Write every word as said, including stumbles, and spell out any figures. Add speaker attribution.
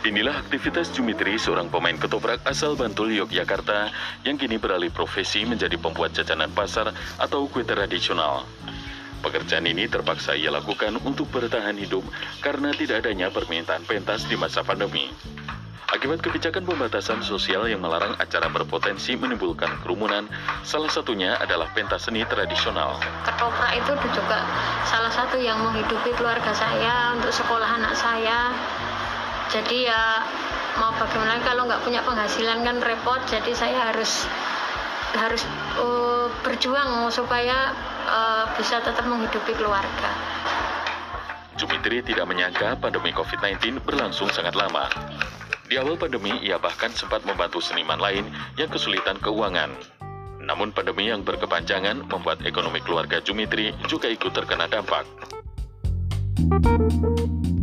Speaker 1: Inilah aktivitas Jumitri, seorang pemain ketoprak asal Bantul, Yogyakarta, yang kini beralih profesi menjadi pembuat jajanan pasar atau kue tradisional. Pekerjaan ini terpaksa ia lakukan untuk bertahan hidup karena tidak adanya permintaan pentas di masa pandemi. Akibat kebijakan pembatasan sosial yang melarang acara berpotensi menimbulkan kerumunan, salah satunya adalah pentas seni tradisional.
Speaker 2: Ketoprak itu juga salah satu yang menghidupi keluarga saya, untuk sekolah anak saya. Jadi ya mau bagaimana, kalau nggak punya penghasilan kan repot, jadi saya harus harus uh, berjuang supaya uh, bisa tetap menghidupi keluarga.
Speaker 1: Jumitri tidak menyangka pandemi covid sembilan belas berlangsung sangat lama. Di awal pandemi, ia bahkan sempat membantu seniman lain yang kesulitan keuangan. Namun pandemi yang berkepanjangan membuat ekonomi keluarga Jumitri juga ikut terkena dampak.